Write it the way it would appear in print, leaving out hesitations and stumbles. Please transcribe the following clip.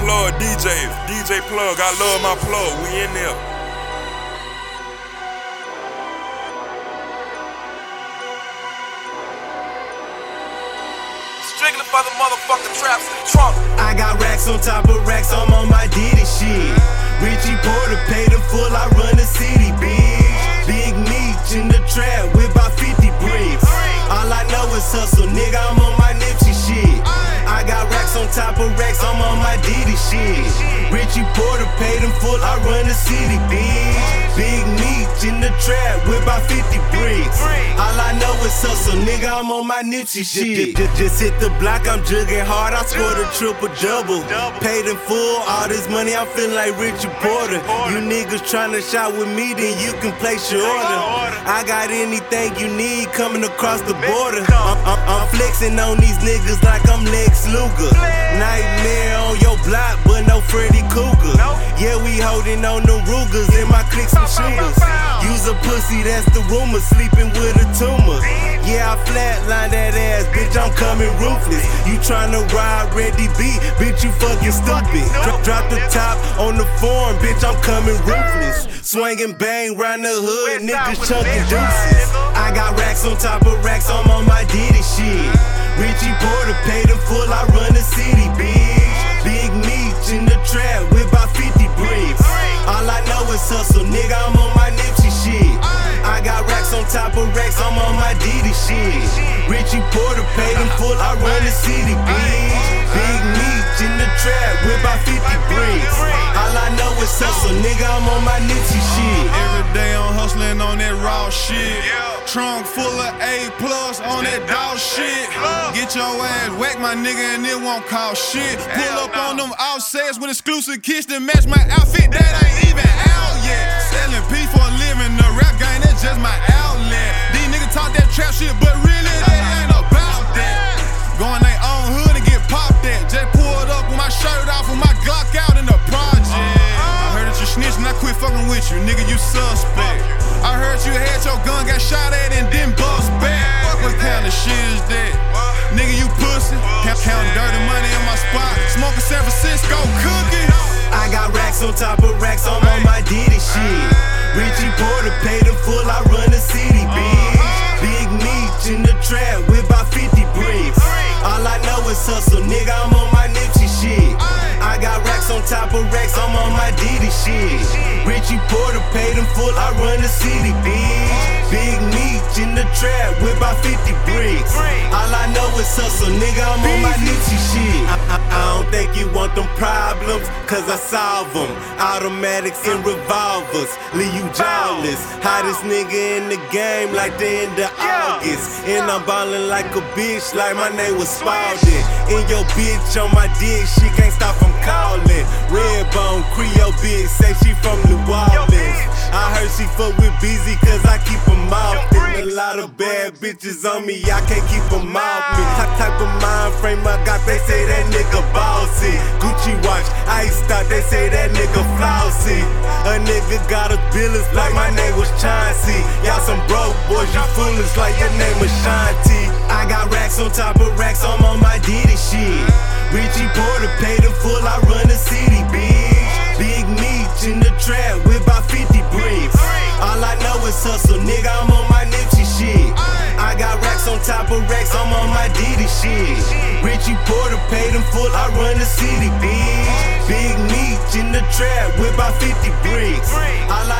plug DJs. DJ plug, I love my plug. We in there. Strictly for the motherfucking traps in the trunk. I got racks on top of racks, I'm on my Diddy shit. Richie Porter paid in full, I run the city, bitch. Big Meech in the trap with about 50 bricks. All I know is hustle, nigga, I'm on my Nipsey shit. I got racks on top of racks, I'm on my Diddy shit. Richie Porter paid in full, I run the city, bitch. Big Meech in the trap with about 50 bricks. All I know is hustle, nigga, I'm on my Nipsey shit. Just hit the block, I'm jugging hard, I scored a triple-double. Paid in full, all this money, I'm feeling like Richie Porter. You niggas tryna shop with me, then you can place your order. I got anything you need coming across the border. I'm flexing on these niggas like I'm Lex Luger. Nightmare on your block, but no Freddy Cougar. Yeah, we holding on the Rugers in my cliques and shooters. Use a pussy, that's the rumor, sleeping with a tumor. Yeah, I flatline that ass, bitch, I'm coming ruthless. You tryna ride Ready B, bitch, you fucking stupid. Drop the top on the form, bitch, I'm coming ruthless. Swinging bang round the hood, niggas chunking deuces. I got racks on top of racks, I'm on my Diddy shit. Richie Porter paid in full, I run the city, bitch. Big Meech in the trap with about 50 bricks. All I know is hustle, nigga, I'm on my Nipsey shit. I got racks on top of racks, I'm on my Diddy shit. Richie Porter paid in full, I run the city, bitch. Big Meech in the trap with about 50 bricks. All I know is hustle, nigga, I'm on my Nipsey shit. Every day I'm hustling on that raw shit. Trunk full of A+ on that dog shit. Get your ass whack, my nigga, and it won't cost shit. Pull up on them offsets with exclusive kits to match my outfit that ain't even out yet. Selling P for a living, the rap game, that's just my outlet. These niggas talk that trap shit, but really they ain't about that. Going they own hood and get popped at. Just pulled up with my shirt off with my Glock out in the project. I heard that you snitching, I quit fucking with you, nigga, you suspect. I heard you had your gun, got shot at and then bust back. What kind of shit is that? Nigga, you pussy. Counting dirty money in my spot. Smoking San Francisco cookies. I got racks on top of racks, I'm on my Diddy shit. Richie Porter paid in full, I run the city, bitch. Big Meech in the trap with about 50 bricks. All I know is hustle, nigga, I'm on my Nipsey shit. I got racks on top of racks, I'm on my Diddy shit. Richie Porter paid in full, I run the city, bitch. Big Meech in the trap with about 50 bricks. All I know is hustle, nigga, I'm on my Nipsey shit. I don't think you want them problems, cause I solve them. Automatics and revolvers, leave you jawless. Hottest nigga in the game like the end of August. And I'm ballin' like a bitch, like my name was Spalding. And your bitch on my dick, she can't stop from calling. Redbone, Creole bitch, say she from New Orleans. I heard she fuck with Beezy cause I keep them off. And a lot of bad bitches on me, I can't keep them off me. Type of mind frame I got, they say that nigga bossy. Gucci watch, iced out, they say that nigga flossy. A nigga got a billers like my name was Chauncey. Y'all some broke boys, you foolish like your name was Shanti. I got racks on top of racks, I'm on my Diddy shit. Richie Porter paid in full, I run the city, bitch. Big Meech in the trap with about 50 bricks. All I know is hustle, nigga, I'm on my Nipsey shit. I got racks on top of racks, I'm on my Diddy shit. Richie Porter paid in full, I run the city, bitch. Big Meech in the trap with about 50 bricks. All I